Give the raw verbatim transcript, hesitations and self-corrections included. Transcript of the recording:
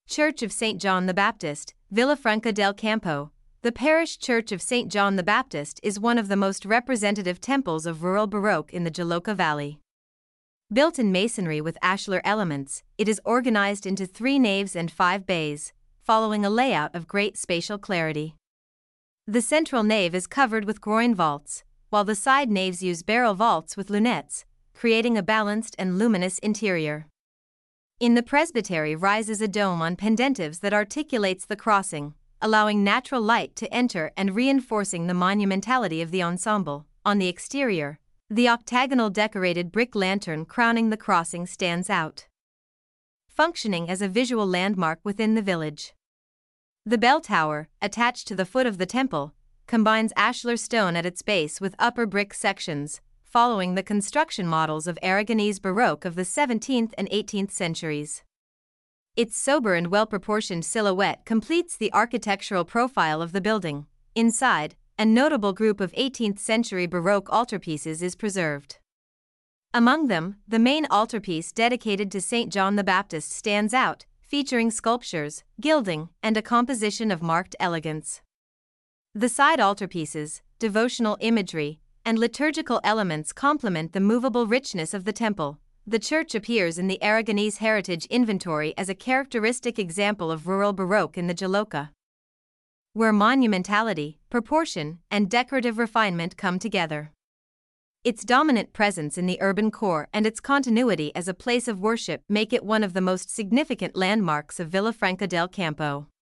Church of Saint John the Baptist, Villafranca del Campo. The parish church of Saint John the Baptist is one of the most representative temples of rural Baroque in the Joloca Valley. Built in masonry with ashlar elements, it is organized into three naves and five bays, following a layout of great spatial clarity. The central nave is covered with groin vaults, while the side naves use barrel vaults with lunettes, creating a balanced and luminous interior. In the presbytery rises a dome on pendentives that articulates the crossing, allowing natural light to enter and reinforcing the monumentality of the ensemble. On the exterior, the octagonal decorated brick lantern crowning the crossing stands out, functioning as a visual landmark within the village. The bell tower, attached to the foot of the temple, combines ashlar stone at its base with upper brick sections, following the construction models of Aragonese Baroque of the seventeenth and eighteenth centuries. Its sober and well-proportioned silhouette completes the architectural profile of the building. Inside, a notable group of eighteenth century Baroque altarpieces is preserved. Among them, the main altarpiece dedicated to Saint John the Baptist stands out, featuring sculptures, gilding, and a composition of marked elegance. The side altarpieces, devotional imagery, and liturgical elements complement the movable richness of the temple. The church appears in the Aragonese Heritage Inventory as a characteristic example of rural Baroque in the Joloca, where monumentality, proportion, and decorative refinement come together. Its dominant presence in the urban core and its continuity as a place of worship make it one of the most significant landmarks of Villafranca del Campo.